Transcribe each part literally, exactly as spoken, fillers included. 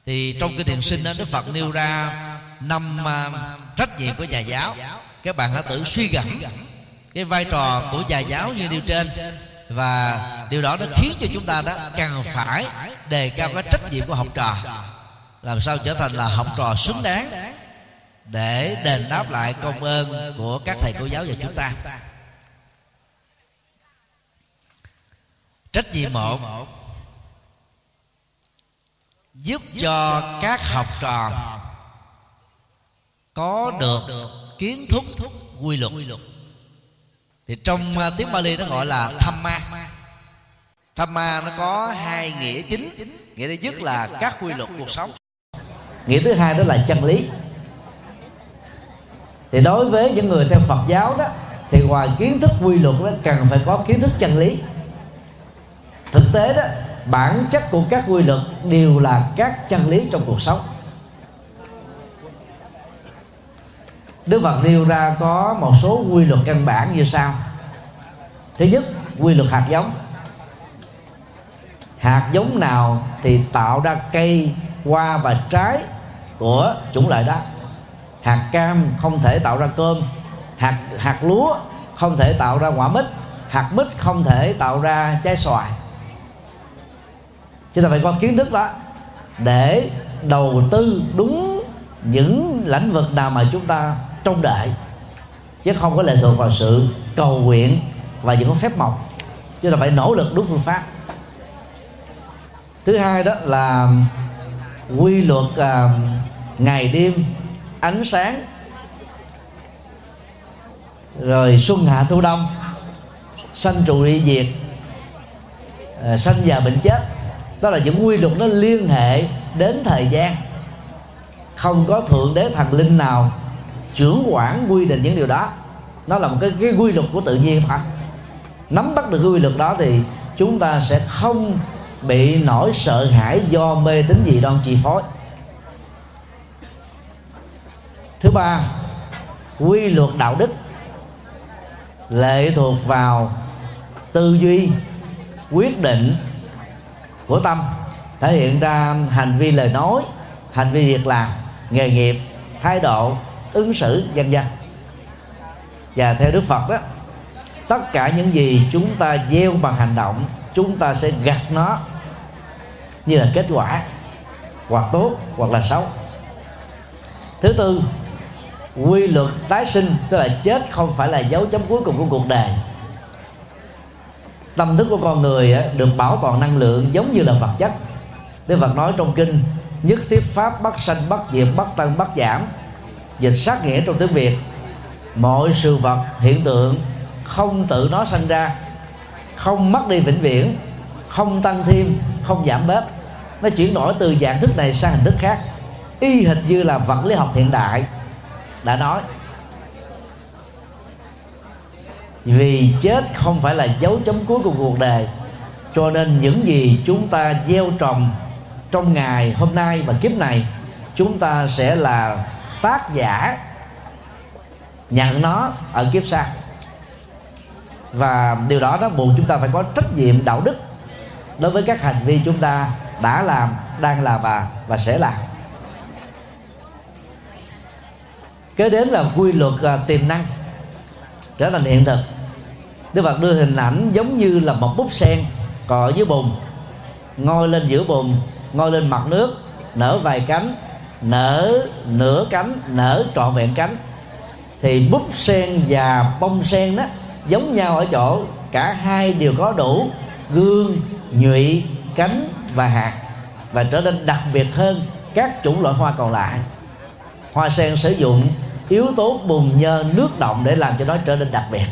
Thì trong cái thiền sinh đó, Đức Phật nêu ra năm uh, trách nhiệm của nhà giáo. Các bạn hãy tự suy gẫm cái vai trò của nhà giáo như nêu trên, và điều đó nó khiến cho chúng ta đó cần phải đề cao cái trách nhiệm của học trò, làm sao trở thành là học trò xứng đáng để đền đáp lại công ơn của các thầy cô giáo và chúng ta. Trách nhiệm một, giúp cho các học trò có được kiến thức quy luật. Thì trong tiếng Pali nó gọi là Dhamma. Dhamma nó có hai nghĩa chính. Nghĩa thứ nhất là các quy luật cuộc sống, nghĩa thứ hai đó là chân lý. Thì đối với những người theo Phật giáo đó, thì ngoài kiến thức quy luật đó, cần phải có kiến thức chân lý. Thực tế đó, bản chất của các quy luật đều là các chân lý trong cuộc sống. Đức Phật nêu ra có một số quy luật căn bản như sau. Thứ nhất, quy luật hạt giống. Hạt giống nào thì tạo ra cây, hoa và trái của chủng loại đó. Hạt cam không thể tạo ra cơm, hạt, hạt lúa không thể tạo ra quả mít, hạt mít không thể tạo ra trái xoài. Chúng ta phải có kiến thức đó để đầu tư đúng những lĩnh vực nào mà chúng ta trông đợi, chứ không có lệ thuộc vào sự cầu nguyện và những phép màu. Chúng ta phải nỗ lực đúng phương pháp. Thứ hai đó là quy luật uh, ngày đêm, ánh sáng, rồi xuân hạ thu đông, sanh trụ ly diệt, uh, sanh già bệnh chết. Đó là những quy luật nó liên hệ đến thời gian. Không có thượng đế thần linh nào trưởng quản quy định những điều đó. Nó là một cái, cái quy luật của tự nhiên thôi. Nắm bắt được cái quy luật đó thì chúng ta sẽ không bị nỗi sợ hãi do mê tín dị đoan chi phối. Thứ ba, quy luật đạo đức lệ thuộc vào tư duy, quyết định của tâm, thể hiện ra hành vi lời nói, hành vi việc làm, nghề nghiệp, thái độ, ứng xử, vân vân. Và theo Đức Phật đó, tất cả những gì chúng ta gieo bằng hành động, chúng ta sẽ gặt nó như là kết quả, hoặc tốt hoặc là xấu. Thứ tư, quy luật tái sinh, tức là chết không phải là dấu chấm cuối cùng của cuộc đời. Tâm thức của con người được bảo toàn năng lượng giống như là vật chất. Đức Phật nói trong kinh: nhất thiết pháp bất sanh bất diệt, bất tăng bất giảm. Dịch sát nghĩa trong tiếng Việt: mọi sự vật, hiện tượng không tự nó sanh ra, không mất đi vĩnh viễn, không tăng thêm, không giảm bớt. Nó chuyển đổi từ dạng thức này sang hình thức khác, y hệt như là vật lý học hiện đại đã nói. Vì chết không phải là dấu chấm cuối của cuộc đời, cho nên những gì chúng ta gieo trồng trong ngày hôm nay và kiếp này, chúng ta sẽ là tác giả nhận nó ở kiếp sau. Và điều đó nó buộc chúng ta phải có trách nhiệm đạo đức đối với các hành vi chúng ta đã làm, đang làm và, và sẽ làm. Kế đến là quy luật uh, tiềm năng trở thành hiện thực. Đức Phật đưa hình ảnh giống như là một búp sen còn ở dưới bùn, ngoi lên giữa bùn, ngoi lên mặt nước, nở vài cánh, nở nửa cánh, nở trọn vẹn cánh. Thì búp sen và bông sen đó giống nhau ở chỗ cả hai đều có đủ gương, nhụy, cánh và hạt, và trở nên đặc biệt hơn các chủng loại hoa còn lại. Hoa sen sử dụng yếu tố bùn nhơ, nước động để làm cho nó trở nên đặc biệt.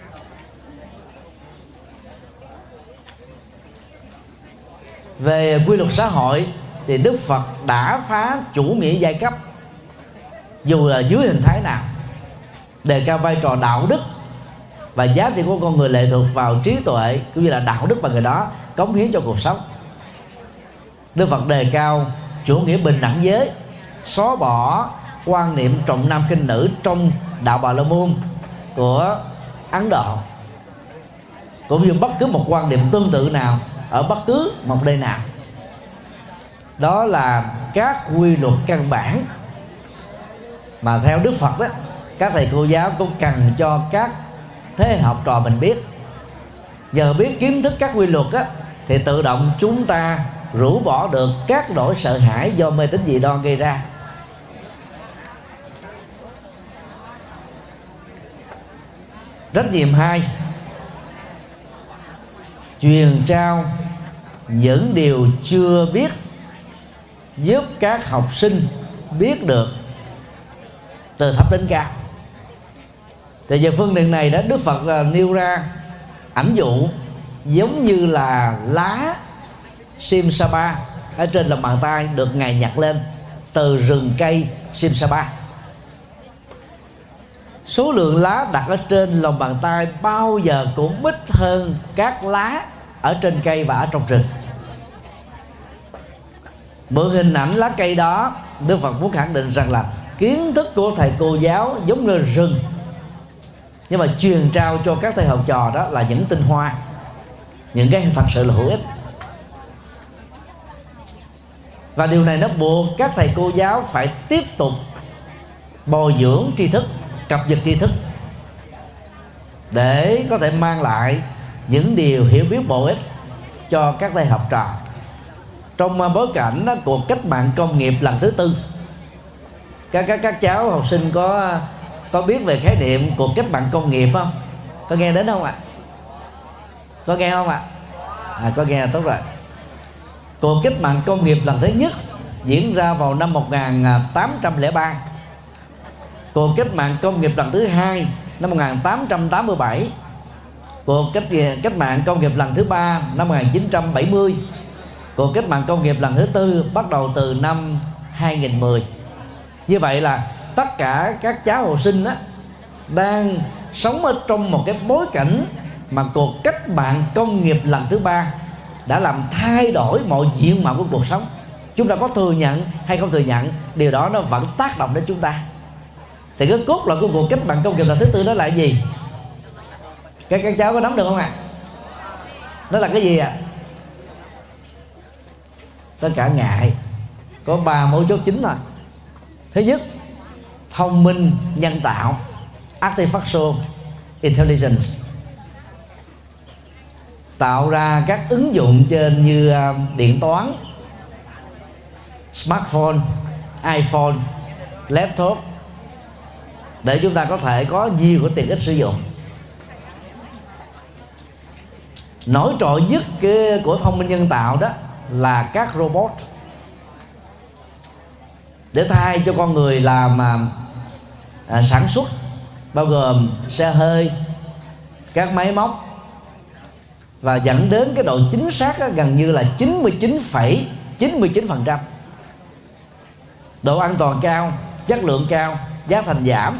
Về quy luật xã hội thì Đức Phật đã phá chủ nghĩa giai cấp dù là dưới hình thái nào, đề cao vai trò đạo đức và giá trị của con người lệ thuộc vào trí tuệ cũng như là đạo đức mà người đó cống hiến cho cuộc sống. Đức Phật đề cao chủ nghĩa bình đẳng giới, xóa bỏ quan niệm trọng nam khinh nữ trong đạo Bà La Môn của Ấn Độ, cũng như bất cứ một quan niệm tương tự nào ở bất cứ một nơi nào. đó là các quy luật căn bản mà theo Đức Phật đó, các thầy cô giáo cũng cần cho các thế hệ học trò mình biết. Giờ biết kiến thức các quy luật á, thì tự động chúng ta rũ bỏ được các nỗi sợ hãi do mê tín dị đoan gây ra. Trách nhiệm hai, truyền trao những điều chưa biết, giúp các học sinh biết được từ thấp đến cao. Thì về phương diện này đó, Đức Phật nêu ra ảnh dụ giống như là lá Simsapa ở trên lòng bàn tay được Ngài nhặt lên từ rừng cây Simsapa. Số lượng lá đặt ở trên lòng bàn tay bao giờ cũng ít hơn các lá ở trên cây và ở trong rừng. Mượn hình ảnh lá cây đó, Đức Phật muốn khẳng định rằng là kiến thức của thầy cô giáo giống như rừng, nhưng mà truyền trao cho các thầy học trò đó là những tinh hoa, những cái thật sự là hữu ích. Và điều này nó buộc các thầy cô giáo phải tiếp tục bồi dưỡng tri thức, cập nhật tri thức để có thể mang lại những điều hiểu biết bổ ích cho các thầy học trò. Trong bối cảnh đó, cuộc cách mạng công nghiệp lần thứ tư, các các các cháu học sinh có có biết về khái niệm cuộc cách mạng công nghiệp không? Có nghe đến không ạ? Có nghe không ạ? À, có nghe là tốt rồi. Cuộc cách mạng công nghiệp lần thứ nhất diễn ra vào năm một nghìn tám trăm lẻ ba. Cuộc cách mạng công nghiệp lần thứ hai năm một nghìn tám trăm tám mươi bảy. Cuộc cách cách mạng công nghiệp lần thứ ba năm một nghìn chín trăm bảy mươi. Cuộc cách mạng công nghiệp lần thứ tư bắt đầu từ năm hai nghìn mười. Như vậy là tất cả các cháu học sinh đó đang sống ở trong một cái bối cảnh mà cuộc cách mạng công nghiệp lần thứ ba đã làm thay đổi mọi diện mạo của cuộc sống. Chúng ta có thừa nhận hay không thừa nhận, điều đó nó vẫn tác động đến chúng ta. Thì cái cốt lõi của cuộc cách mạng công nghiệp lần thứ tư đó là gì? Các các cháu có nắm được không ạ? À? Đó là cái gì ạ? À? Tất cả ngại. Có ba mấu chốt chính thôi. Thứ nhất, thông minh nhân tạo, artificial intelligence, tạo ra các ứng dụng trên như điện toán, smartphone, iPhone, laptop để chúng ta có thể có nhiều cái tiện ích sử dụng. Nổi trội nhất cái của thông minh nhân tạo đó là các robot để thay cho con người làm à, sản xuất, bao gồm xe hơi, các máy móc, và dẫn đến cái độ chính xác đó, gần như là chín mươi chín phẩy chín mươi chín phần trăm, độ an toàn cao, chất lượng cao, giá thành giảm,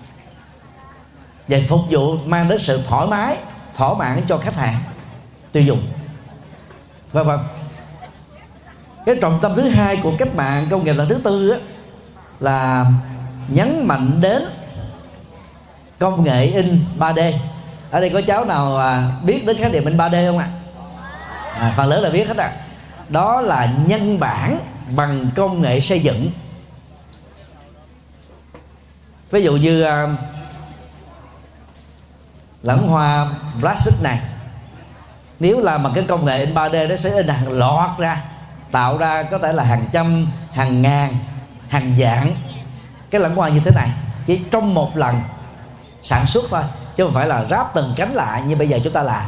và phục vụ mang đến sự thoải mái, thỏa mãn cho khách hàng tiêu dùng. Và, và cái trọng tâm thứ hai của cách mạng công nghiệp lần thứ tư á, là nhấn mạnh đến công nghệ in ba D. Ở đây có cháu nào à, biết đến khái niệm in ba D không ạ? À? À, phần lớn là biết hết à. Đó là nhân bản bằng công nghệ xây dựng. Ví dụ như à, lẵng hoa plastic này, nếu làm bằng cái công nghệ in ba D, nó sẽ in hàng loạt ra, tạo ra có thể là hàng trăm, hàng ngàn, hàng vạn cái lẵng hoa như thế này, chỉ trong một lần sản xuất thôi, chứ không phải là ráp từng cánh lại như bây giờ chúng ta làm.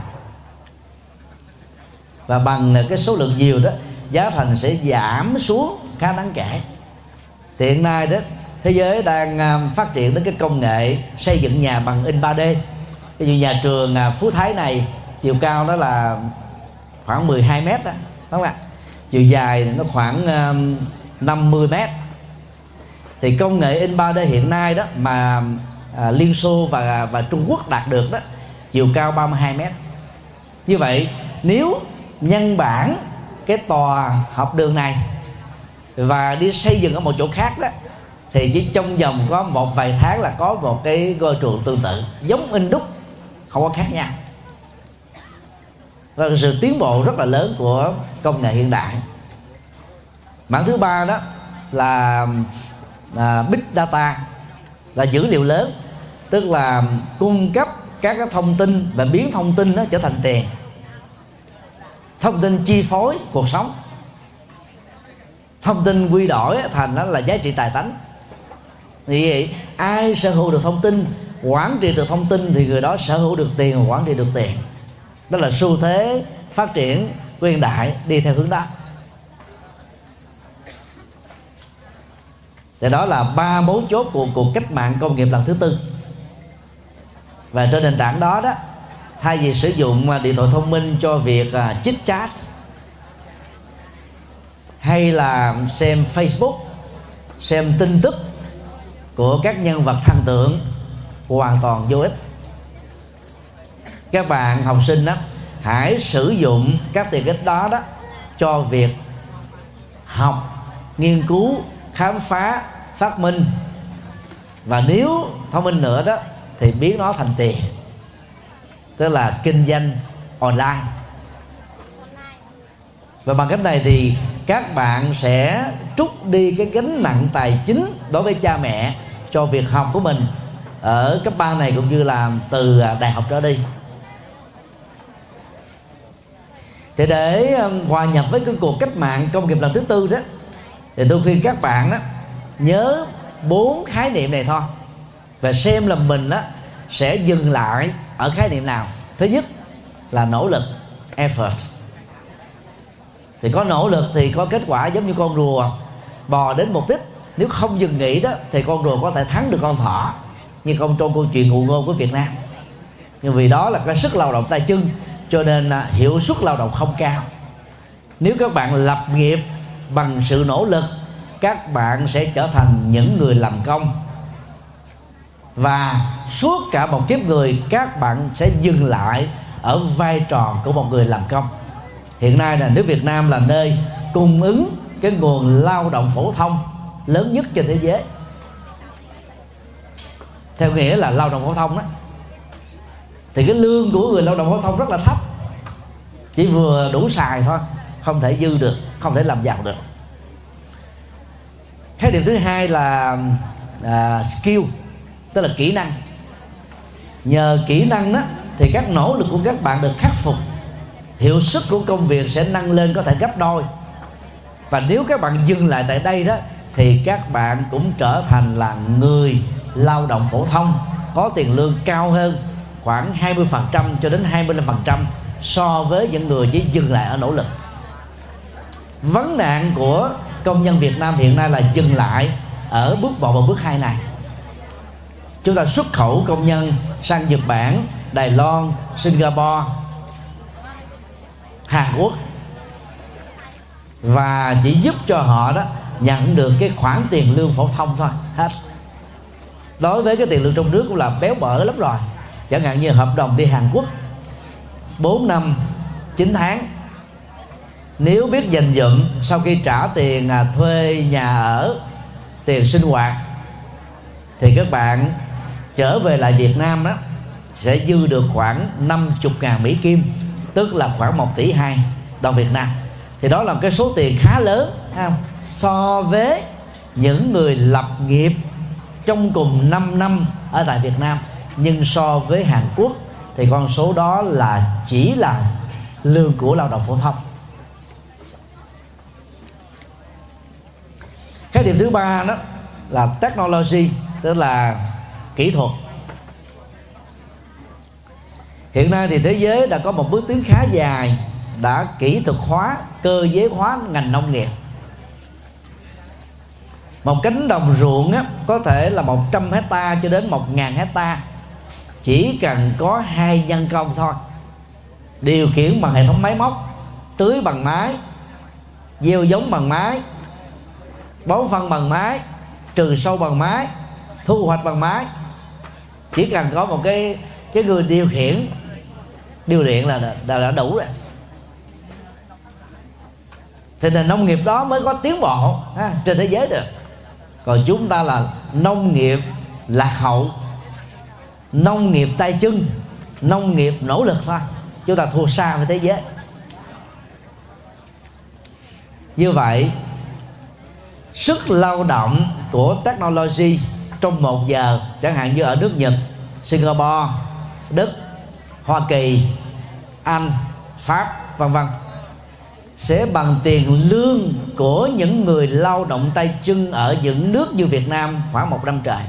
Và bằng cái số lượng nhiều đó, giá thành sẽ giảm xuống khá đáng kể. Thì hiện nay đó, thế giới đang phát triển đến cái công nghệ xây dựng nhà bằng in ba D. Ví dụ nhà trường Phú Thái này, chiều cao đó là khoảng mười hai mét đó, đúng không ạ? Chiều dài nó khoảng năm mươi mét. Thì công nghệ in ba D hiện nay đó mà à, Liên Xô và và Trung Quốc đạt được đó, chiều cao ba mươi hai mét. Như vậy nếu nhân bản cái tòa học đường này và đi xây dựng ở một chỗ khác đó, thì chỉ trong vòng có một vài tháng là có một cái ngôi trường tương tự, giống in đúc, không có khác nhau. Đó là sự tiến bộ rất là lớn của công nghệ hiện đại. Mảng thứ ba đó là à, big data, là dữ liệu lớn, tức là cung cấp các cái thông tin và biến thông tin đó trở thành tiền. Thông tin chi phối cuộc sống, thông tin quy đổi thành đó là giá trị tài tánh. Vì vậy ai sở hữu được thông tin, quản trị được thông tin, thì người đó sở hữu được tiền và quản trị được tiền. Đó là xu thế phát triển của hiện đại đi theo hướng đó. Thì đó là ba mấu chốt của cuộc cách mạng công nghiệp lần thứ tư. Và trên nền tảng đó đó, thay vì sử dụng điện thoại thông minh cho việc uh, chit chat hay là xem Facebook, xem tin tức của các nhân vật thần tượng, hoàn toàn vô ích. Các bạn học sinh đó, hãy sử dụng các tiện ích đó đó cho việc học, nghiên cứu, khám phá, phát minh, và nếu thông minh nữa đó thì biến nó thành tiền, tức là kinh doanh online. Và bằng cách này thì các bạn sẽ trút đi cái gánh nặng tài chính đối với cha mẹ cho việc học của mình ở cấp ba này, cũng như là từ đại học trở đi. Thì để hòa nhập với cái cuộc cách mạng công nghiệp lần thứ tư đó, thì tôi khuyên các bạn đó nhớ bốn khái niệm này thôi, và xem là mình đó sẽ dừng lại ở khái niệm nào. Thứ nhất là nỗ lực, effort. Thì có nỗ lực thì có kết quả, giống như con rùa bò đến mục đích. Nếu không dừng nghỉ đó thì con rùa có thể thắng được con thỏ, như trong trong câu chuyện ngụ ngôn của Việt Nam. Nhưng vì đó là cái sức lao động tay chân, cho nên hiệu suất lao động không cao. Nếu các bạn lập nghiệp bằng sự nỗ lực, các bạn sẽ trở thành những người làm công, và suốt cả một kiếp người các bạn sẽ dừng lại ở vai trò của một người làm công. Hiện nay là nước Việt Nam là nơi cung ứng cái nguồn lao động phổ thông lớn nhất trên thế giới, theo nghĩa là lao động phổ thông đó. Thì cái lương của người lao động phổ thông rất là thấp, chỉ vừa đủ xài thôi, không thể dư được, không thể làm giàu được. Khái niệm thứ hai là uh, skill, tức là kỹ năng. Nhờ kỹ năng đó thì các nỗ lực của các bạn được khắc phục, hiệu suất của công việc sẽ nâng lên có thể gấp đôi. Và nếu các bạn dừng lại tại đây đó thì các bạn cũng trở thành là người lao động phổ thông, có tiền lương cao hơn khoảng hai mươi phần trăm cho đến hai mươi lăm phần trăm so với những người chỉ dừng lại ở nỗ lực. Vấn nạn của công nhân Việt Nam hiện nay là dừng lại ở bước một và bước hai này. Chúng ta xuất khẩu công nhân sang Nhật Bản, Đài Loan, Singapore, Hàn Quốc, và chỉ giúp cho họ đó nhận được cái khoản tiền lương phổ thông thôi hết. Đối với cái tiền lương trong nước cũng là béo bở lắm rồi. Chẳng hạn như hợp đồng đi Hàn Quốc bốn năm chín tháng, nếu biết dành dụm sau khi trả tiền thuê nhà ở, tiền sinh hoạt, thì các bạn trở về lại Việt Nam đó sẽ dư được khoảng năm mươi ngàn Mỹ Kim, tức là khoảng một tỷ hai đồng Việt Nam. Thì đó là một cái số tiền khá lớn không? So với những người lập nghiệp trong cùng năm năm ở tại Việt Nam. Nhưng so với Hàn Quốc thì con số đó là chỉ là lương của lao động phổ thông. Khái niệm thứ ba đó là technology, tức là kỹ thuật. Hiện nay thì thế giới đã có một bước tiến khá dài, đã kỹ thuật hóa, cơ giới hóa ngành nông nghiệp. Một cánh đồng ruộng á, có thể là một trăm hectare cho đến một nghìn hectare, chỉ cần có hai nhân công thôi, điều khiển bằng hệ thống máy móc, tưới bằng máy, gieo giống bằng máy, bón phân bằng máy, trừ sâu bằng máy, thu hoạch bằng máy. Chỉ cần có một cái cái người điều khiển điều luyện là đã, đã đủ rồi. Thì nền nông nghiệp đó mới có tiến bộ ha, trên thế giới được. Còn chúng ta là nông nghiệp lạc hậu, nông nghiệp tay chân, nông nghiệp nỗ lực thôi, chúng ta thua xa với thế giới. Như vậy sức lao động của technology trong một giờ, chẳng hạn như ở nước Nhật, Singapore, Đức, Hoa Kỳ, Anh, Pháp, vân vân, sẽ bằng tiền lương của những người lao động tay chân ở những nước như Việt Nam khoảng một năm trời.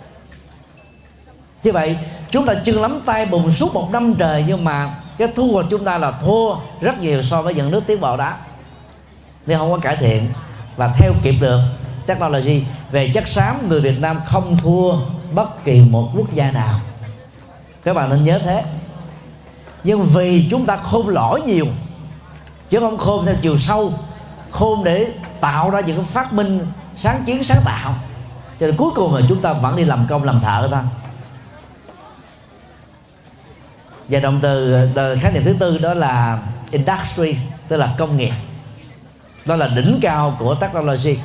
Như vậy chúng ta chân lắm tay bùn suốt một năm trời, nhưng mà cái thu của chúng ta là thua rất nhiều so với những nước tiến bộ đó, nên không có cải thiện và theo kịp được technology. Về chất xám, người Việt Nam không thua bất kỳ một quốc gia nào, các bạn nên nhớ thế. Nhưng vì chúng ta khôn lỗi nhiều chứ không khôn theo chiều sâu, khôn để tạo ra những phát minh sáng kiến sáng tạo, cho nên cuối cùng là chúng ta vẫn đi làm công làm thợ thôi. Và động từ, từ khái niệm thứ tư đó là industry, tức là công nghiệp. Đó là đỉnh cao của technology.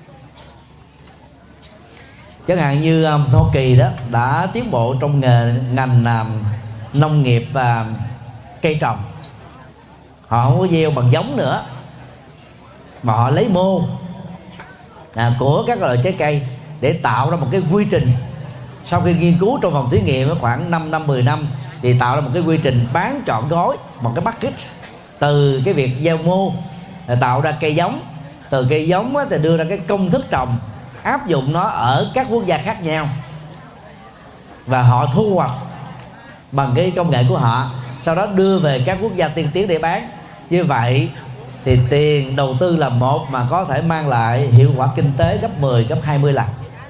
Chẳng hạn như um, Hoa Kỳ đó đã tiến bộ trong nghề, ngành um, nông nghiệp và cây trồng. Họ không có gieo bằng giống nữa, mà họ lấy mô à, của các loại trái cây để tạo ra một cái quy trình. Sau khi nghiên cứu trong phòng thí nghiệm khoảng năm năm mười năm thì tạo ra một cái quy trình bán trọn gói, một cái package, từ cái việc gieo mô tạo ra cây giống, từ cây giống thì đưa ra cái công thức trồng, áp dụng nó ở các quốc gia khác nhau, và họ thu hoạch bằng cái công nghệ của họ, sau đó đưa về các quốc gia tiên tiến để bán. Như vậy thì tiền đầu tư là một, mà có thể mang lại hiệu quả kinh tế gấp mười, gấp hai mươi lần.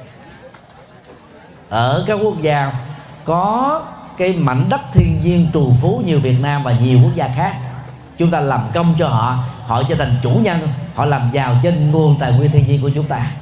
Ở các quốc gia có cái mảnh đất thiên nhiên trù phú như Việt Nam và nhiều quốc gia khác, chúng ta làm công cho họ, họ trở thành chủ nhân, họ làm giàu trên nguồn tài nguyên thiên nhiên của chúng ta.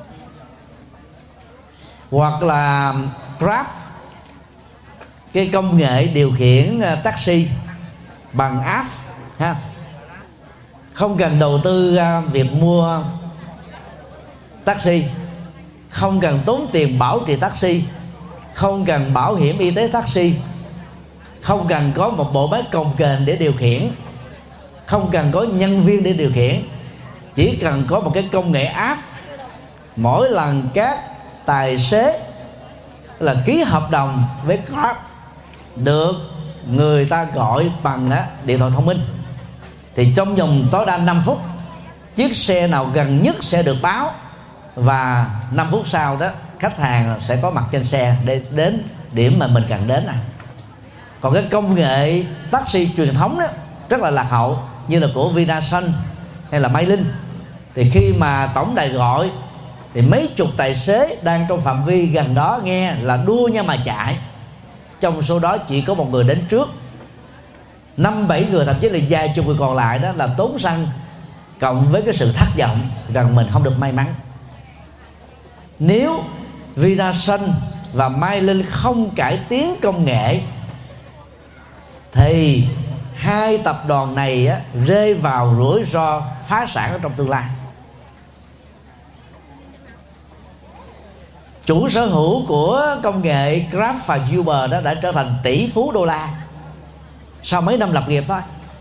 Hoặc là Grab, cái công nghệ điều khiển taxi bằng app ha, không cần đầu tư việc mua taxi, không cần tốn tiền bảo trì taxi, không cần bảo hiểm y tế taxi, không cần có một bộ máy cồng kềnh để điều khiển, không cần có nhân viên để điều khiển, chỉ cần có một cái công nghệ app. Mỗi lần các tài xế là ký hợp đồng với Grab được người ta gọi bằng á, điện thoại thông minh, thì trong vòng tối đa năm phút chiếc xe nào gần nhất sẽ được báo, và năm phút sau đó khách hàng sẽ có mặt trên xe để đến điểm mà mình cần đến này. Còn cái công nghệ taxi truyền thống đó rất là lạc hậu, như là của Vinasun hay là Mai Linh, thì khi mà tổng đài gọi thì mấy chục tài xế đang trong phạm vi gần đó nghe là đua nhau mà chạy, trong số đó chỉ có một người đến trước, năm bảy người, thậm chí là vài chục người còn lại đó là tốn xăng, cộng với cái sự thất vọng rằng mình không được may mắn. Nếu Vinasun và Mai Linh không cải tiến công nghệ thì hai tập đoàn này á, rơi vào rủi ro phá sản ở trong tương lai. Chủ sở hữu của công nghệ Grab và Uber đó đã trở thành tỷ phú đô la sau mấy năm lập nghiệp thôi.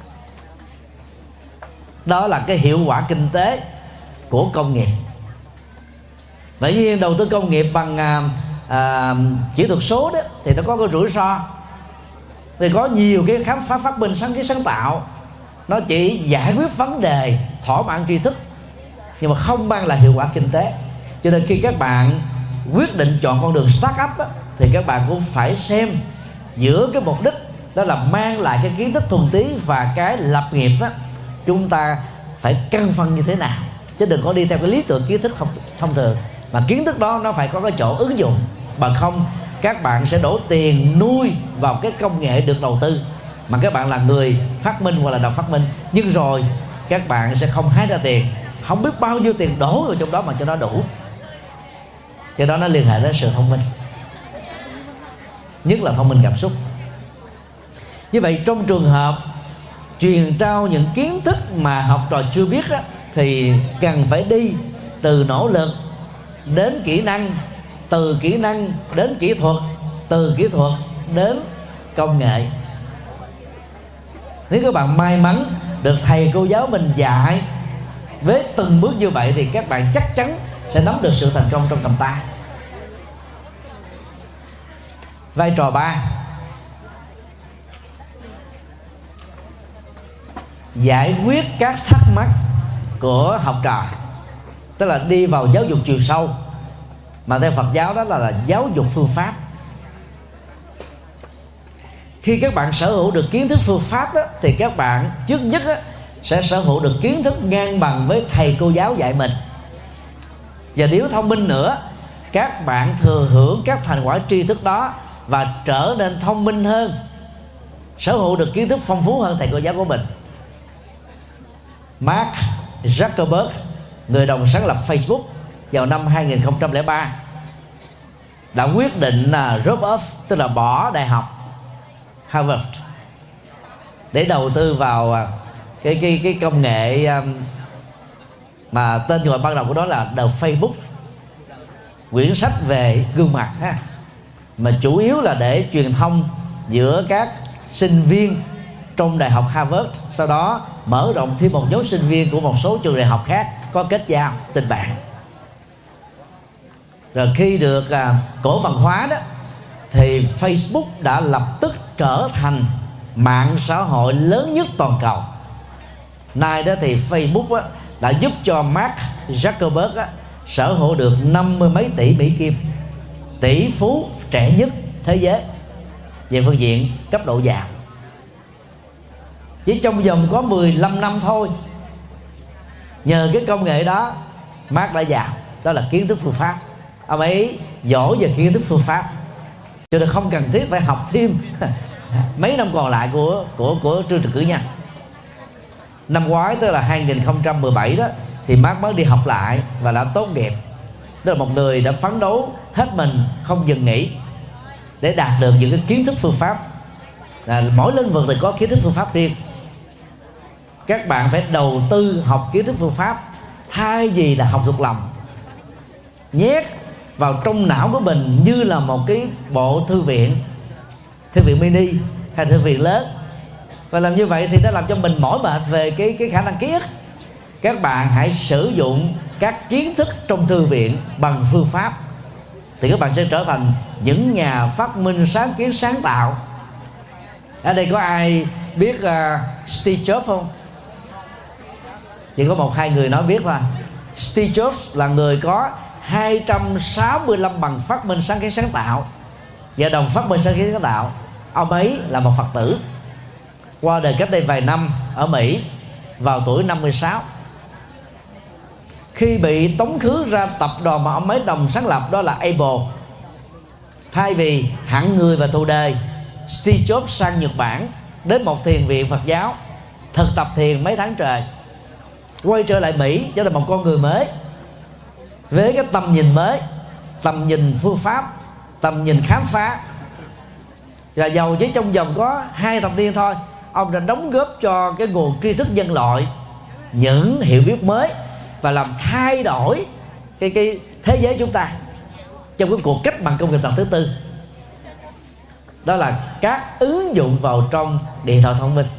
Đó là cái hiệu quả kinh tế của công nghiệp. Vậy nhiên đầu tư công nghiệp bằng à, à, kỹ thuật số đó thì nó có cái rủi ro. Thì có nhiều cái khám phá phát minh sáng kiến sáng tạo, nó chỉ giải quyết vấn đề thỏa mãn tri thức nhưng mà không mang lại hiệu quả kinh tế. Cho nên khi các bạn quyết định chọn con đường start up á, thì các bạn cũng phải xem giữa cái mục đích đó là mang lại cái kiến thức thuần túy và cái lập nghiệp á, chúng ta phải căn phân như thế nào, chứ đừng có đi theo cái lý tưởng kiến thức thông, thông thường, mà kiến thức đó nó phải có cái chỗ ứng dụng. Bằng không các bạn sẽ đổ tiền nuôi vào cái công nghệ được đầu tư, mà các bạn là người phát minh hoặc là đồng phát minh, nhưng rồi các bạn sẽ không hái ra tiền, không biết bao nhiêu tiền đổ vào trong đó mà cho nó đủ. Cho đó nó liên hệ đến sự thông minh, nhất là thông minh cảm xúc. Như vậy trong trường hợp truyền trao những kiến thức mà học trò chưa biết á, thì cần phải đi từ nỗ lực đến kỹ năng, từ kỹ năng đến kỹ thuật, từ kỹ thuật đến công nghệ. Nếu các bạn may mắn được thầy cô giáo mình dạy với từng bước như vậy thì các bạn chắc chắn sẽ nắm được sự thành công trong tầm tay. Vai trò ba, giải quyết các thắc mắc của học trò, tức là đi vào giáo dục chiều sâu, mà theo Phật giáo đó là, là giáo dục phương pháp. Khi các bạn sở hữu được kiến thức phương pháp đó, thì các bạn trước nhất đó, sẽ sở hữu được kiến thức ngang bằng với thầy cô giáo dạy mình. Và nếu thông minh nữa, các bạn thừa hưởng các thành quả tri thức đó và trở nên thông minh hơn, sở hữu được kiến thức phong phú hơn thầy cô giáo của mình. Mark Zuckerberg, người đồng sáng lập Facebook vào năm hai nghìn không trăm lẻ ba, đã quyết định là drop off, tức là bỏ đại học Harvard để đầu tư vào cái cái cái công nghệ mà tên gọi ban đầu của đó là The Facebook, quyển sách về gương mặt ha, mà chủ yếu là để truyền thông giữa các sinh viên trong đại học Harvard, sau đó mở rộng thêm một nhóm sinh viên của một số trường đại học khác có kết giao tình bạn. Rồi khi được à, cổ phần hóa đó, thì Facebook đã lập tức trở thành mạng xã hội lớn nhất toàn cầu. Nay đó thì Facebook á, đã giúp cho Mark Zuckerberg á, sở hữu được năm mươi mấy tỷ Mỹ Kim, tỷ phú trẻ nhất thế giới về phương diện cấp độ giàu. Chỉ trong vòng có mười lăm năm thôi, nhờ cái công nghệ đó, Mark đã giàu. Đó là kiến thức phương pháp. Ông ấy giỏi về kiến thức phương pháp, cho nên không cần thiết phải học thêm mấy năm còn lại của của của chương trình cử nhân. Năm ngoái, tức là hai nghìn không trăm mười bảy đó, thì Mark mới đi học lại và đã tốt nghiệp. Tức là một người đã phấn đấu hết mình, không dừng nghỉ để đạt được những cái kiến thức phương pháp. Là mỗi lĩnh vực thì có kiến thức phương pháp riêng. Các bạn phải đầu tư học kiến thức phương pháp thay vì là học thuộc lòng, nhét vào trong não của mình như là một cái bộ thư viện, thư viện mini hay thư viện lớn. Và làm như vậy thì nó làm cho mình mỏi mệt về cái, cái khả năng ký ức. Các bạn hãy sử dụng các kiến thức trong thư viện bằng phương pháp, thì các bạn sẽ trở thành những nhà phát minh, sáng kiến, sáng tạo. Ở đây có ai biết uh, Steve Jobs không? Chỉ có một hai người nói biết thôi. Steve Jobs là người có hai trăm sáu mươi lăm bằng phát minh, sáng kiến, sáng tạo và đồng phát minh, sáng kiến, sáng tạo. Ông ấy là một Phật tử, qua đời cách đây vài năm ở Mỹ vào tuổi năm mươi sáu. Khi bị tống khứ ra tập đoàn mà ông ấy đồng sáng lập, đó là Apple, thay vì hạng người và thù đời, Steve Jobs sang Nhật Bản đến một thiền viện Phật giáo thực tập thiền mấy tháng trời, quay trở lại Mỹ trở thành một con người mới với cái tầm nhìn mới, tầm nhìn phương pháp, tầm nhìn khám phá. Và dầu chỉ trong vòng có hai thập niên thôi, ông đã đóng góp cho cái nguồn tri thức nhân loại những hiểu biết mới và làm thay đổi cái cái thế giới chúng ta trong cái cuộc cách mạng công nghiệp lần thứ tư. Đó là các ứng dụng vào trong điện thoại thông minh.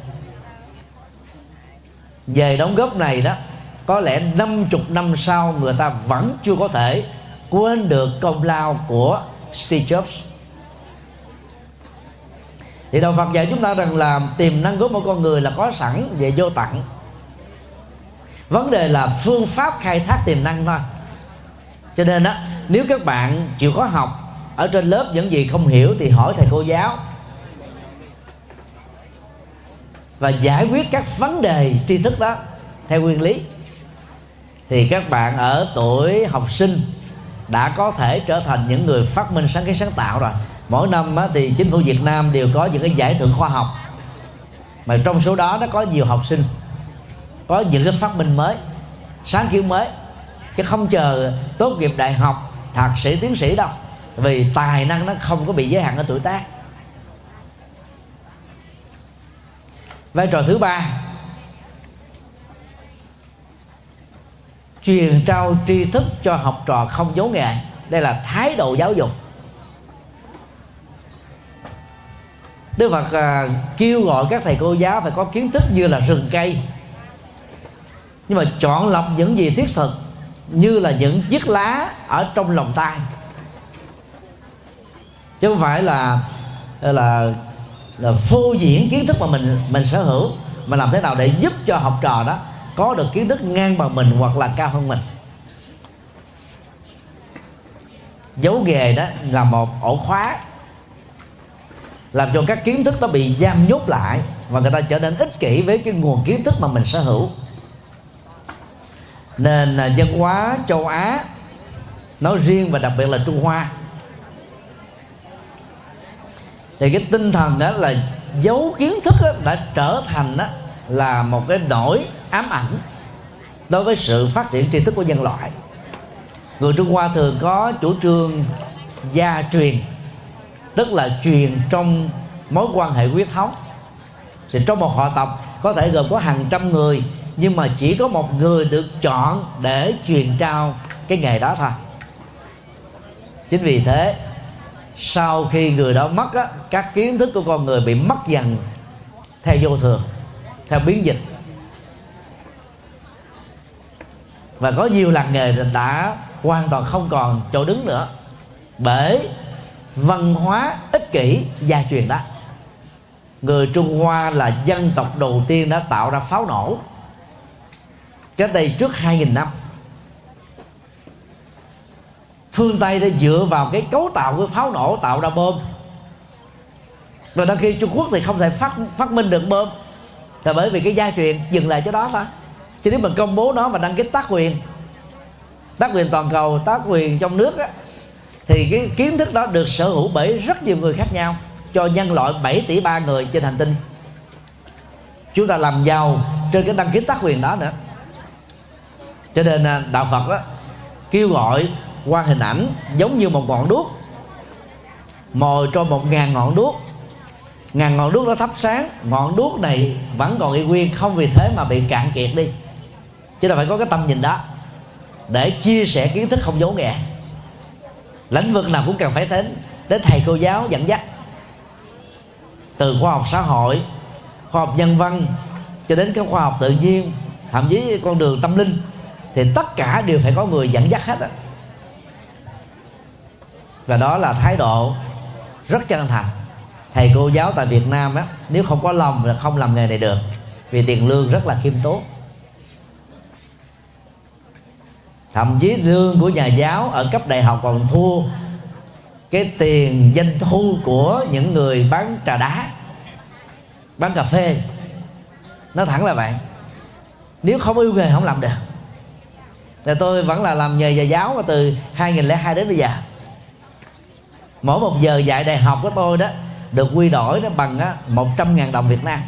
Về đóng góp này đó, có lẽ năm mươi năm sau người ta vẫn chưa có thể quên được công lao của Steve Jobs. Thì Đạo Phật dạy chúng ta rằng là tiềm năng của mỗi con người là có sẵn về vô tận. Vấn đề là phương pháp khai thác tiềm năng thôi. Cho nên á, nếu các bạn chịu khó học ở trên lớp những gì không hiểu thì hỏi thầy cô giáo, và giải quyết các vấn đề tri thức đó theo nguyên lý, thì các bạn ở tuổi học sinh đã có thể trở thành những người phát minh, sáng kiến, sáng tạo rồi. Mỗi năm á, thì chính phủ Việt Nam đều có những cái giải thưởng khoa học, mà trong số đó nó có nhiều học sinh có những cái phát minh mới, sáng kiến mới, chứ không chờ tốt nghiệp đại học, thạc sĩ, tiến sĩ đâu, vì tài năng nó không có bị giới hạn ở tuổi tác. Vai trò thứ ba, truyền trao tri thức cho học trò không giấu nghề. Đây là thái độ giáo dục. Đức Phật à, kêu gọi các thầy cô giáo phải có kiến thức như là rừng cây, nhưng mà chọn lọc những gì thiết thực như là những chiếc lá ở trong lòng tay, chứ không phải là là, là phô diễn kiến thức mà mình mình sở hữu, mà làm thế nào để giúp cho học trò đó có được kiến thức ngang bằng mình hoặc là cao hơn mình. Dấu nghề đó là một ổ khóa, làm cho các kiến thức đó bị giam nhốt lại, và người ta trở nên ích kỷ với cái nguồn kiến thức mà mình sở hữu. Nên là văn hóa châu Á nói riêng và đặc biệt là Trung Hoa, thì cái tinh thần đó là giấu kiến thức đó đã trở thành đó là một cái nỗi ám ảnh đối với sự phát triển tri thức của nhân loại. Người Trung Hoa thường có chủ trương gia truyền, tức là truyền trong mối quan hệ huyết thống. Thì trong một họ tộc có thể gồm có hàng trăm người, nhưng mà chỉ có một người được chọn để truyền trao cái nghề đó thôi. Chính vì thế sau khi người đó mất á, các kiến thức của con người bị mất dần theo vô thường, theo biến dịch. Và có nhiều làng nghề đã hoàn toàn không còn chỗ đứng nữa, bởi văn hóa ích kỷ gia truyền đó. Người Trung Hoa là dân tộc đầu tiên đã tạo ra pháo nổ cách đây trước hai nghìn năm. Phương Tây đã dựa vào cái cấu tạo của pháo nổ tạo ra bom, và đôi khi Trung Quốc thì không thể phát phát minh được bom, là bởi vì cái gia truyền dừng lại chỗ đó thôi. Chứ nếu mình công bố nó mà đăng ký tác quyền, tác quyền toàn cầu, tác quyền trong nước á, thì cái kiến thức đó được sở hữu bởi rất nhiều người khác nhau, cho nhân loại bảy tỷ ba người trên hành tinh. Chúng ta làm giàu trên cái đăng ký tác quyền đó nữa. Cho nên đạo Phật á, kêu gọi qua hình ảnh giống như một ngọn đuốc mồi cho một ngàn ngọn đuốc. Ngàn ngọn đuốc nó thắp sáng, ngọn đuốc này vẫn còn y nguyên, không vì thế mà bị cạn kiệt đi. Chứ là phải có cái tầm nhìn đó để chia sẻ kiến thức không giấu nghề. Lĩnh vực nào cũng cần phải đến đến thầy cô giáo dẫn dắt, từ khoa học xã hội, khoa học nhân văn cho đến cái khoa học tự nhiên, thậm chí con đường tâm linh, thì tất cả đều phải có người dẫn dắt hết á. Và đó là thái độ rất chân thành. Thầy cô giáo tại Việt Nam á, nếu không có lòng là không làm nghề này được, vì tiền lương rất là khiêm tốn. Thậm chí lương của nhà giáo ở cấp đại học còn thua cái tiền doanh thu của những người bán trà đá, bán cà phê. Nó thẳng là vậy. Nếu không yêu nghề không làm được. Thì tôi vẫn là làm nghề nhà giáo từ hai nghìn lẻ hai đến bây giờ. Mỗi một giờ dạy đại học của tôi đó được quy đổi nó bằng một trăm ngàn đồng Việt Nam.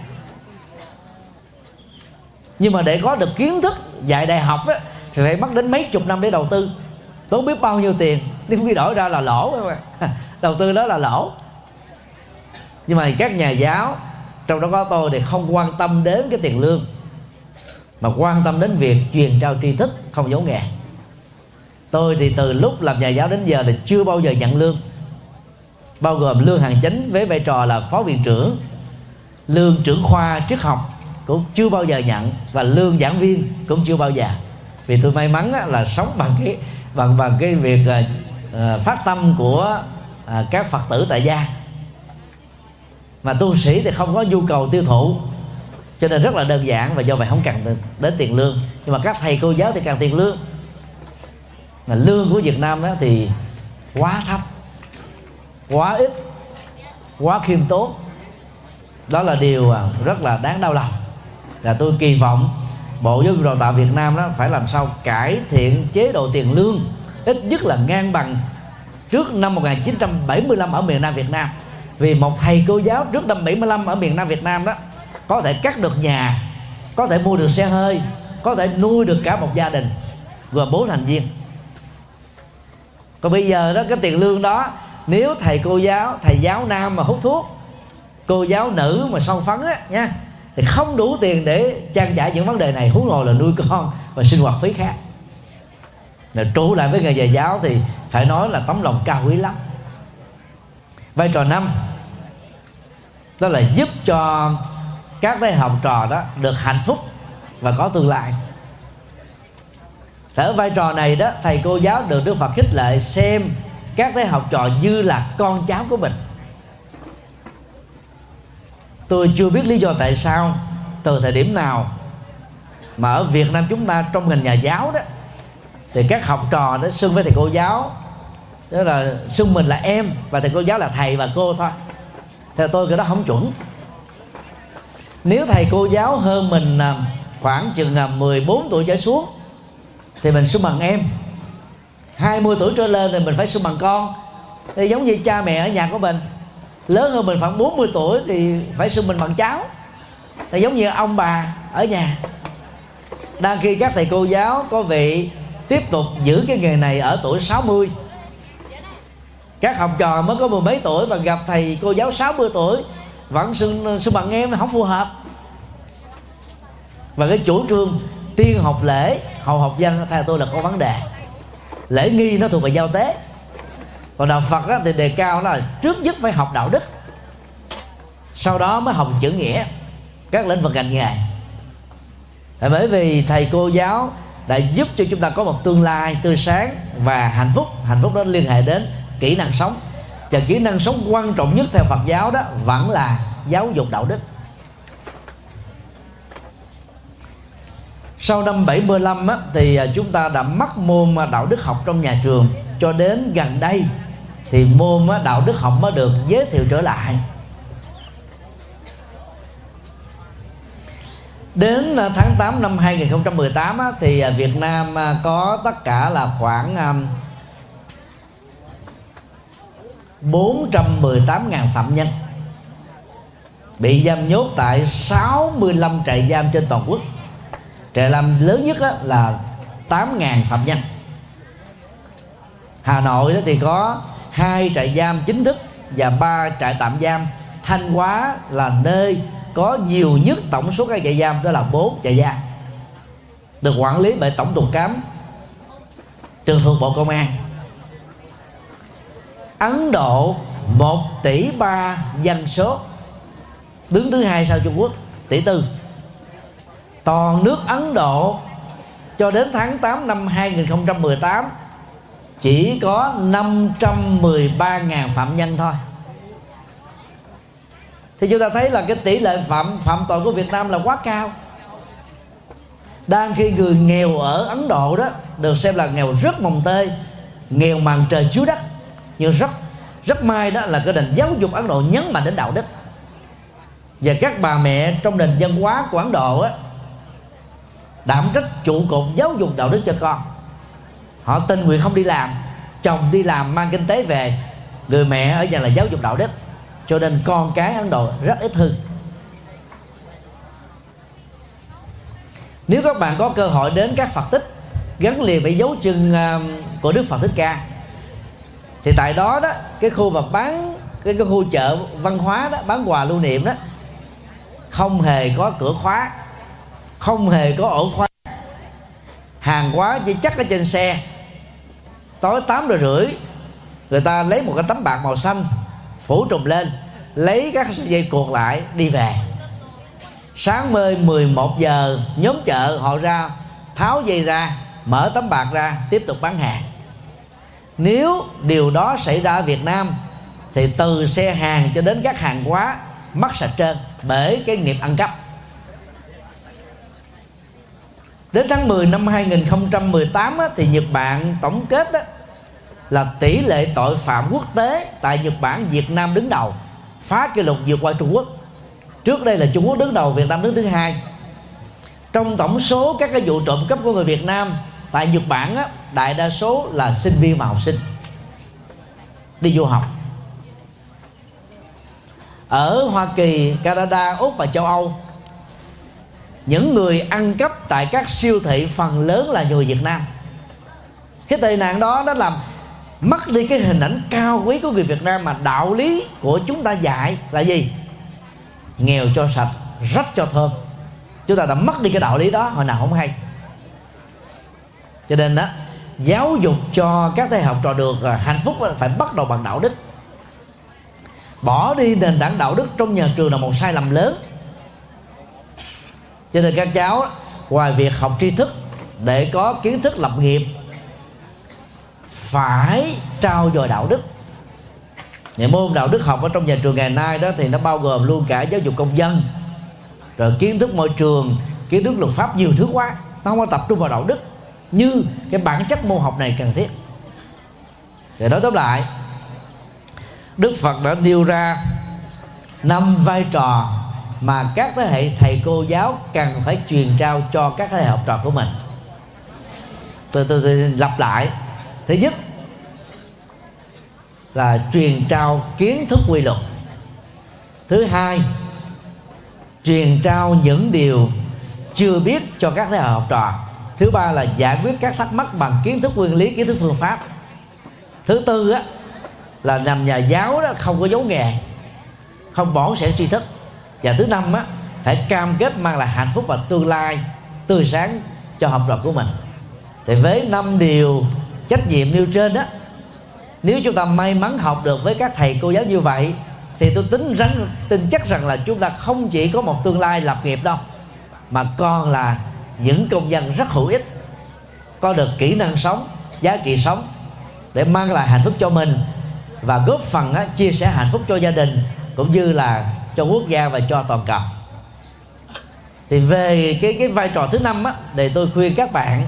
Nhưng mà để có được kiến thức dạy đại học á, thì phải mất đến mấy chục năm để đầu tư, tốn biết bao nhiêu tiền. Nếu quy đổi ra là lỗ mà. Đầu tư đó là lỗ. Nhưng mà các nhà giáo, trong đó có tôi, thì không quan tâm đến cái tiền lương, mà quan tâm đến việc truyền trao tri thức không giấu nghề. Tôi thì từ lúc làm nhà giáo đến giờ thì chưa bao giờ nhận lương, bao gồm lương hành chính với vai trò là phó viện trưởng, lương trưởng khoa triết học cũng chưa bao giờ nhận, và lương giảng viên cũng chưa bao giờ. Vì tôi may mắn là sống bằng cái bằng bằng cái việc uh, phát tâm của uh, các Phật tử tại gia, mà tu sĩ thì không có nhu cầu tiêu thụ, cho nên rất là đơn giản, và do vậy không cần đến tiền lương. Nhưng mà các thầy cô giáo thì cần tiền lương. Mà lương của Việt Nam đó thì quá thấp, quá ít, quá khiêm tốn. Đó là điều rất là đáng đau lòng. Và tôi kỳ vọng Bộ Giáo dục Đào tạo Việt Nam đó phải làm sao cải thiện chế độ tiền lương ít nhất là ngang bằng trước năm một nghìn chín trăm bảy mươi lăm ở miền Nam Việt Nam. Vì một thầy cô giáo trước năm bảy mươi lăm ở miền Nam Việt Nam đó có thể cắt được nhà, có thể mua được xe hơi, có thể nuôi được cả một gia đình gồm bốn thành viên. Còn bây giờ đó, cái tiền lương đó, nếu thầy cô giáo, thầy giáo nam mà hút thuốc, cô giáo nữ mà son phấn á nha, thì không đủ tiền để trang trải những vấn đề này, huống hồ là nuôi con và sinh hoạt phí khác. Rồi trụ lại với nghề nhà giáo thì phải nói là tấm lòng cao quý lắm. Vai trò năm đó là giúp cho các thầy học trò đó được hạnh phúc và có tương lai. Thì ở vai trò này đó, thầy cô giáo được Đức Phật khích lệ xem các thế học trò như là con cháu của mình. Tôi chưa biết lý do tại sao, từ thời điểm nào mà ở Việt Nam chúng ta trong ngành nhà giáo đó, thì các học trò đó xưng với thầy cô giáo, đó là xưng mình là em và thầy cô giáo là thầy và cô thôi. Theo tôi cái đó không chuẩn. Nếu thầy cô giáo hơn mình khoảng chừng mười bốn tuổi trở xuống thì mình xưng bằng em. Hai mươi tuổi trở lên thì mình phải xưng bằng con. Thì giống như cha mẹ ở nhà của mình, lớn hơn mình khoảng bốn mươi tuổi thì phải xưng mình bằng cháu. Thì giống như ông bà ở nhà. Đang khi các thầy cô giáo có vị tiếp tục giữ cái nghề này ở tuổi sáu mươi, các học trò mới có mười mấy tuổi mà gặp thầy cô giáo sáu mươi tuổi vẫn xưng xưng bằng em, không phù hợp. Và cái chủ trương tiên học lễ hậu học văn theo tôi là có vấn đề. Lễ nghi nó thuộc về giao tế, còn đạo Phật á, thì đề cao là trước nhất phải học đạo đức, sau đó mới học chữ nghĩa, các lĩnh vực ngành nghề. Tại bởi vì thầy cô giáo đã giúp cho chúng ta có một tương lai tươi sáng và hạnh phúc. Hạnh phúc đó liên hệ đến kỹ năng sống, và kỹ năng sống quan trọng nhất theo Phật giáo đó vẫn là giáo dục đạo đức. Sau năm bảy mươi lăm á, thì chúng ta đã mất môn đạo đức học trong nhà trường. Cho đến gần đây thì môn đạo đức học mới được giới thiệu trở lại. Đến tháng tám năm hai nghìn không trăm mười tám á, thì Việt Nam có tất cả là khoảng bốn trăm mười tám nghìn phạm nhân bị giam nhốt tại sáu mươi lăm trại giam trên toàn quốc. Trại giam lớn nhất á, là tám nghìn phạm nhân. Hà Nội đó thì có hai trại giam chính thức và ba trại tạm giam. Thanh Hóa là nơi có nhiều nhất tổng số các trại giam, đó là bốn trại giam, được quản lý bởi Tổng cục Cám trực thuộc Bộ Công an. Ấn Độ một tỷ ba dân số, đứng thứ hai sau Trung Quốc, tỷ tư. Toàn nước Ấn Độ cho đến tháng tám năm hai nghìn không trăm mười tám chỉ có năm trăm mười ba nghìn phạm nhân thôi. Thì chúng ta thấy là cái tỷ lệ phạm phạm tội của Việt Nam là quá cao. Đang khi người nghèo ở Ấn Độ đó được xem là nghèo rất mồng tơi, nghèo màn trời chiếu đất, nhưng rất rất may đó là cái nền giáo dục Ấn Độ nhấn mạnh đến đạo đức. Và các bà mẹ trong nền văn hóa của Ấn Độ á, đảm trách trụ cột giáo dục đạo đức cho con. Họ tình nguyện không đi làm, chồng đi làm mang kinh tế về, người mẹ ở nhà là giáo dục đạo đức. Cho nên con cái Ấn Độ rất ít hư. Nếu các bạn có cơ hội đến các Phật tích gắn liền với dấu chân của Đức Phật Thích Ca, thì tại đó đó, cái khu mà bán cái, cái khu chợ văn hóa đó, bán quà lưu niệm đó, không hề có cửa khóa, không hề có ổ khóa, hàng hóa chỉ chắc ở trên xe. Tối tám giờ rưỡi người ta lấy một cái tấm bạc màu xanh phủ trùm lên, lấy các dây cuột lại đi về. Sáng mơi mười một giờ nhóm chợ họ ra tháo dây ra, mở tấm bạc ra, tiếp tục bán hàng. Nếu điều đó xảy ra ở Việt Nam thì từ xe hàng cho đến các hàng hóa mất sạch trơn bởi cái nghiệp ăn cắp. Đến tháng mười năm hai nghìn không trăm mười tám á, thì Nhật Bản tổng kết đó, là tỷ lệ tội phạm quốc tế tại Nhật Bản, Việt Nam đứng đầu, phá kỷ lục vượt qua Trung Quốc. Trước đây là Trung Quốc đứng đầu, Việt Nam đứng thứ hai. Trong tổng số các cái vụ trộm cắp của người Việt Nam tại Nhật Bản á, đại đa số là sinh viên và học sinh đi du học. Ở Hoa Kỳ, Canada, Úc và châu Âu, những người ăn cắp tại các siêu thị phần lớn là người Việt Nam. Cái tệ nạn đó nó làm mất đi cái hình ảnh cao quý của người Việt Nam mà đạo lý của chúng ta dạy là gì? Nghèo cho sạch, rách cho thơm. Chúng ta đã mất đi cái đạo lý đó, hồi nào không hay. Cho nên đó, giáo dục cho các thầy học trò được hạnh phúc phải bắt đầu bằng đạo đức. Bỏ đi nền tảng đạo đức trong nhà trường là một sai lầm lớn. Cho nên các cháu ngoài việc học tri thức để có kiến thức lập nghiệp phải trau dồi đạo đức. Những môn đạo đức học ở trong nhà trường ngày nay đó thì nó bao gồm luôn cả giáo dục công dân, rồi kiến thức môi trường, kiến thức luật pháp, nhiều thứ quá. Nó không có tập trung vào đạo đức như cái bản chất môn học này cần thiết. Để nói tóm lại, Đức Phật đã nêu ra năm vai trò mà các thế hệ thầy cô giáo cần phải truyền trao cho các thế hệ học trò của mình. Từ từ, từ lặp lại. Thứ nhất là truyền trao kiến thức quy luật. Thứ hai, truyền trao những điều chưa biết cho các thế hệ học trò. Thứ ba là giải quyết các thắc mắc bằng kiến thức nguyên lý, kiến thức phương pháp. Thứ tư á, là làm nhà giáo đó không có giấu nghề, không bỏng sẻn tri thức. Và thứ năm á, phải cam kết mang lại hạnh phúc và tương lai tươi sáng cho học trò của mình. Thì với năm điều trách nhiệm nêu trên đó, nếu chúng ta may mắn học được với các thầy cô giáo như vậy, thì tôi tính rằng, tin chắc rằng là chúng ta không chỉ có một tương lai lập nghiệp đâu, mà còn là những công dân rất hữu ích, có được kỹ năng sống, giá trị sống để mang lại hạnh phúc cho mình và góp phần á, chia sẻ hạnh phúc cho gia đình cũng như là cho quốc gia và cho toàn cầu. Thì về cái cái vai trò thứ năm á, thì tôi khuyên các bạn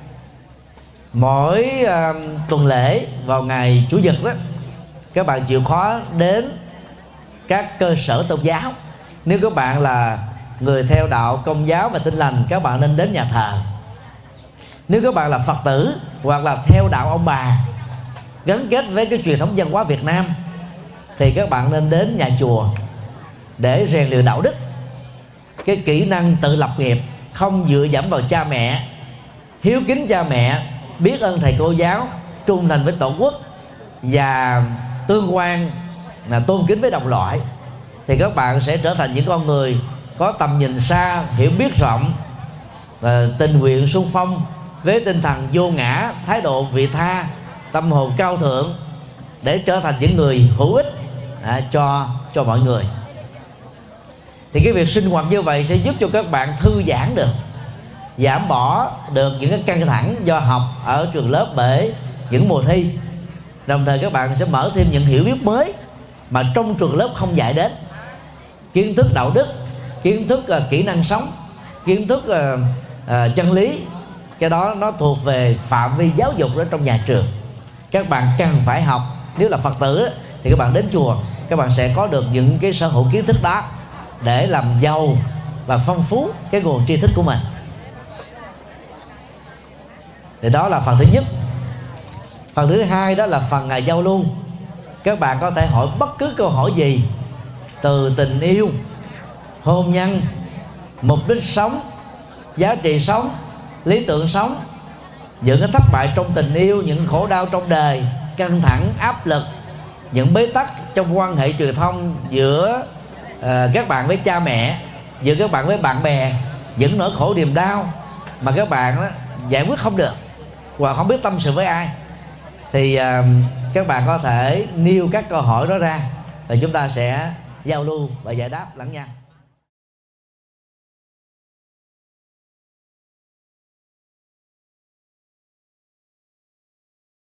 mỗi uh, tuần lễ vào ngày Chủ nhật đó, các bạn chịu khó đến các cơ sở tôn giáo. Nếu các bạn là người theo đạo Công giáo và Tin lành, các bạn nên đến nhà thờ. Nếu các bạn là Phật tử hoặc là theo đạo ông bà gắn kết với cái truyền thống văn hóa Việt Nam, thì các bạn nên đến nhà chùa để rèn luyện đạo đức, cái kỹ năng tự lập nghiệp, không dựa dẫm vào cha mẹ, hiếu kính cha mẹ, biết ơn thầy cô giáo, trung thành với tổ quốc và tương quan là tôn kính với đồng loại. Thì các bạn sẽ trở thành những con người có tầm nhìn xa, hiểu biết rộng và tình nguyện xung phong với tinh thần vô ngã, thái độ vị tha, tâm hồn cao thượng, để trở thành những người hữu ích à, cho cho mọi người. Thì cái việc sinh hoạt như vậy sẽ giúp cho các bạn thư giãn được, giảm bỏ được những cái căng thẳng do học ở trường lớp bởi những mùa thi. Đồng thời các bạn sẽ mở thêm những hiểu biết mới mà trong trường lớp không dạy đến. Kiến thức đạo đức, kiến thức uh, kỹ năng sống, kiến thức uh, uh, chân lý. Cái đó nó thuộc về phạm vi giáo dục ở trong nhà trường. Các bạn cần phải học. Nếu là Phật tử thì các bạn đến chùa, các bạn sẽ có được những cái sở hữu kiến thức đó để làm giàu và phong phú cái nguồn tri thức của mình. Thì đó là phần thứ nhất. Phần thứ hai đó là phần uh, giao lưu. Các bạn có thể hỏi bất cứ câu hỏi gì, từ tình yêu, hôn nhân, mục đích sống, giá trị sống, lý tưởng sống, những cái thất bại trong tình yêu, những khổ đau trong đời, căng thẳng, áp lực, những bế tắc trong quan hệ truyền thông giữa uh, các bạn với cha mẹ, giữa các bạn với bạn bè, những nỗi khổ niềm đau mà các bạn đó, giải quyết không được hoặc không biết tâm sự với ai. Thì uh, các bạn có thể nêu các câu hỏi đó ra và chúng ta sẽ giao lưu và giải đáp lẫn nhau.